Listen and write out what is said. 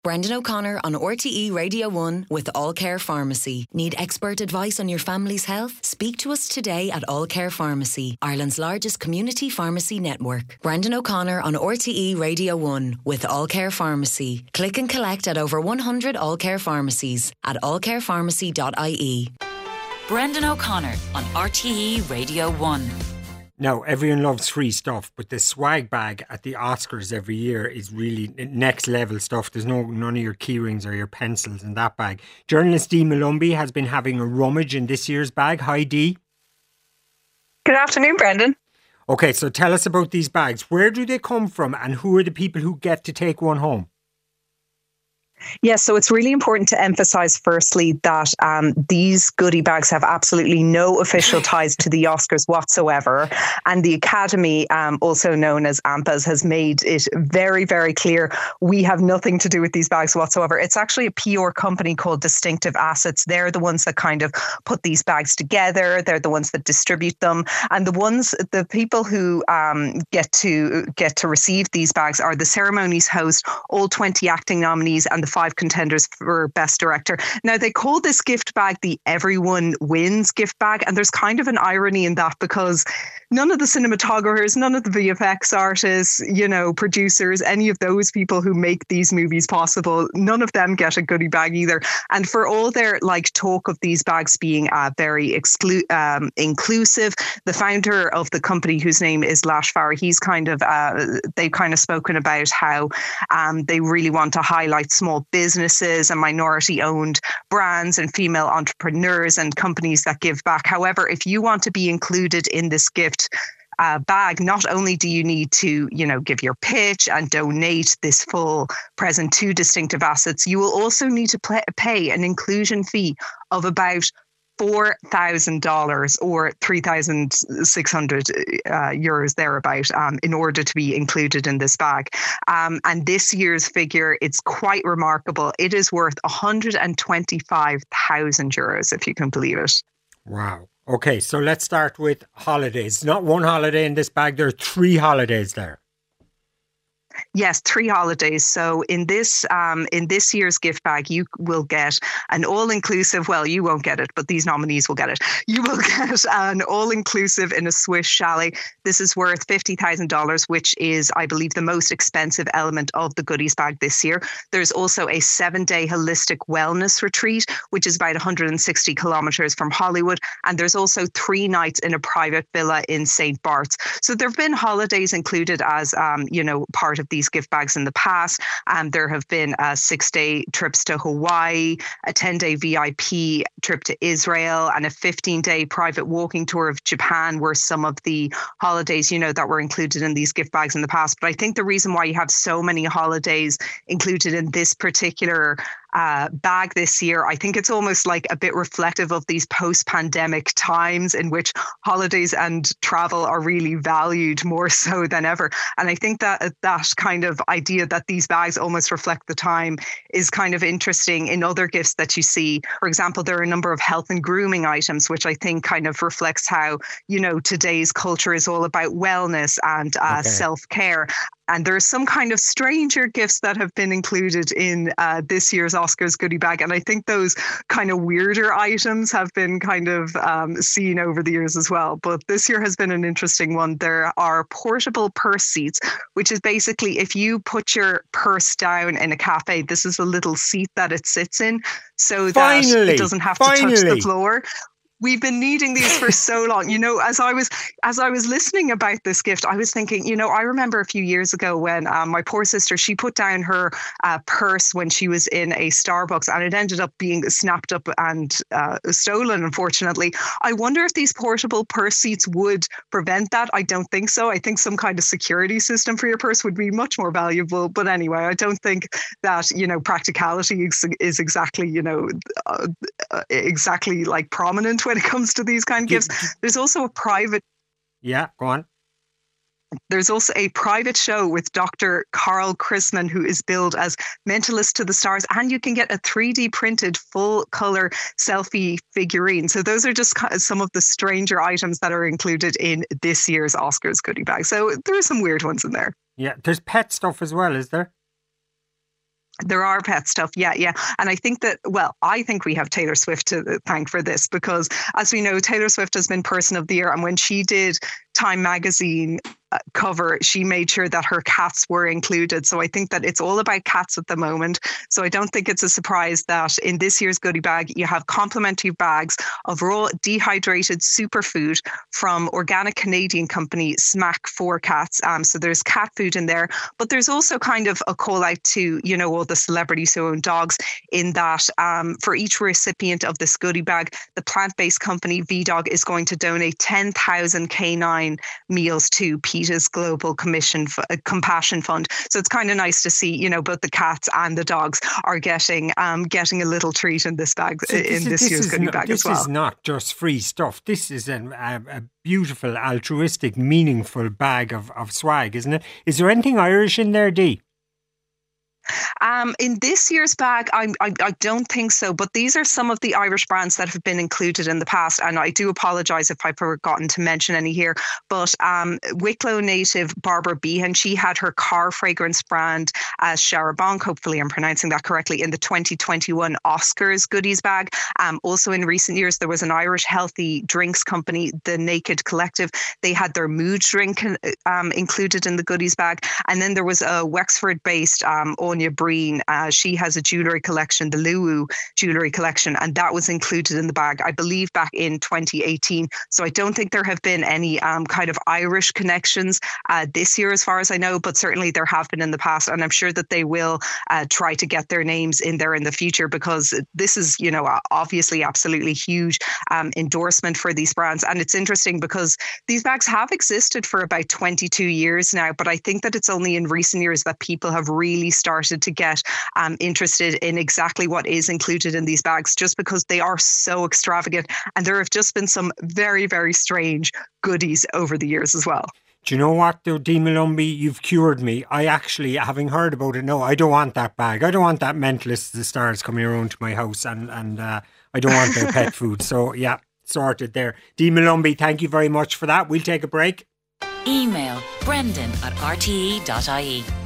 Brendan O'Connor on RTE Radio 1 with All Care Pharmacy. Need expert advice on your family's health? Speak to us today at All Care Pharmacy, Ireland's largest community pharmacy network. Brendan O'Connor on RTE Radio 1 with All Care Pharmacy. Click and collect at over 100 All Care pharmacies at allcarepharmacy.ie. Brendan O'Connor on RTE Radio 1. Now, everyone loves free stuff, but the swag bag at the Oscars every year is really next level stuff. There's none of your keyrings or your pencils in that bag. Journalist Dee Molumby has been having a rummage in this year's bag. Hi, Dee. Good afternoon, Brendan. Okay, so tell us about these bags. Where do they come from and who are the people who get to take one home? Yes, so it's really important to emphasise firstly that these goodie bags have absolutely no official ties to the Oscars whatsoever. And the Academy, also known as AMPAs, has made it very, very clear we have nothing to do with these bags whatsoever. It's actually a PR company called Distinctive Assets. They're the ones that kind of put these bags together. They're the ones that distribute them. And the people who get to receive these bags are the ceremony's host, all 20 acting nominees, and the 5 contenders for Best Director. Now, they call this gift bag the Everyone Wins gift bag, and there's kind of an irony in that because none of the cinematographers, none of the VFX artists, producers, any of those people who make these movies possible, none of them get a goodie bag either. And for all their talk of these bags being very inclusive, the founder of the company, whose name is Lash Farah, they've kind of spoken about how they really want to highlight small businesses and minority-owned brands and female entrepreneurs and companies that give back. However, if you want to be included in this gift bag, not only do you need to, give your pitch and donate this full present to Distinctive Assets, you will also need to pay an inclusion fee of about $4,000 or 3,600 euros thereabout in order to be included in this bag. And this year's figure, it's quite remarkable. It is worth 125,000 euros, if you can believe it. Wow. Okay, so let's start with holidays. Not one holiday in this bag, there are 3 holidays there. Yes, 3 holidays. So in this year's gift bag, you will get an all-inclusive, well, you won't get it, but these nominees will get it. You will get an all-inclusive in a Swiss chalet. This is worth $50,000, which is, I believe, the most expensive element of the goodies bag this year. There's also a 7-day holistic wellness retreat, which is about 160 kilometres from Hollywood. And there's also 3 nights in a private villa in St. Bart's. So there have been holidays included as, part of these gift bags in the past. There have been 6-day trips to Hawaii, a 10-day VIP trip to Israel, and a 15-day private walking tour of Japan were some of the holidays, that were included in these gift bags in the past. But I think the reason why you have so many holidays included in this particular bag this year, I think it's almost like a bit reflective of these post-pandemic times in which holidays and travel are really valued more so than ever. And I think that kind of idea that these bags almost reflect the time is kind of interesting in other gifts that you see. For example, there are a number of health and grooming items, which I think kind of reflects how, today's culture is all about wellness and self-care. And there's some kind of stranger gifts that have been included in this year's Oscars goodie bag. And I think those kind of weirder items have been kind of seen over the years as well. But this year has been an interesting one. There are portable purse seats, which is basically if you put your purse down in a cafe, this is a little seat that it sits in so that it doesn't have to touch the floor. We've been needing these for so long. As I was listening about this gift, I was thinking, I remember a few years ago when my poor sister, she put down her purse when she was in a Starbucks and it ended up being snapped up and stolen, unfortunately. I wonder if these portable purse seats would prevent that. I don't think so. I think some kind of security system for your purse would be much more valuable. But anyway, I don't think that, practicality is exactly, exactly like prominent when it comes to these kind of gifts. There's also a private... Yeah, go on. There's also a private show with Dr. Carl Chrisman, who is billed as Mentalist to the Stars, and you can get a 3D printed full color selfie figurine. So those are just some of the stranger items that are included in this year's Oscars goodie bag. So there are some weird ones in there. Yeah, there's pet stuff as well, is there? There are pet stuff, yeah. And I think we have Taylor Swift to thank for this, because as we know, Taylor Swift has been Person of the Year. And when she did Time magazine cover, she made sure that her cats were included. So I think that it's all about cats at the moment. So I don't think it's a surprise that in this year's goodie bag, you have complimentary bags of raw dehydrated superfood from organic Canadian company Smack for Cats. So there's cat food in there, but there's also kind of a call out to, all the celebrities who own dogs, in that for each recipient of this goodie bag, the plant-based company VDog is going to donate 10,000 canine meals to PETA's Global Compassion Fund. So it's kind of nice to see, both the cats and the dogs are getting a little treat in this bag, this year's goodie bag as well. This is not just free stuff. This is a beautiful, altruistic, meaningful bag of swag, isn't it? Is there anything Irish in there, Dee? In this year's bag, I don't think so, but these are some of the Irish brands that have been included in the past, and I do apologise if I've forgotten to mention any here, but Wicklow native Barbara Behan, she had her car fragrance brand as Charbonne, hopefully I'm pronouncing that correctly, in the 2021 Oscars goodies bag. Also in recent years, there was an Irish healthy drinks company, the Naked Collective. They had their mood drink included in the goodies bag, and then there was a Wexford-based Anya Breen. She has a jewellery collection, the Luwu jewellery collection, and that was included in the bag, I believe, back in 2018. So I don't think there have been any kind of Irish connections this year, as far as I know, but certainly there have been in the past, and I'm sure that they will try to get their names in there in the future, because this is, obviously absolutely huge endorsement for these brands. And it's interesting because these bags have existed for about 22 years now, but I think that it's only in recent years that people have really started to get interested in exactly what is included in these bags, just because they are so extravagant, and there have just been some very, very strange goodies over the years as well. Do you know what, though, Dee Malumbi? You've cured me. I actually, having heard about it, no, I don't want that bag. I don't want that Mentalist of the Stars coming around to my house, and I don't want their pet food. So, yeah, sorted there. Dee Malumbi, thank you very much for that. We'll take a break. Email brendan@rte.ie.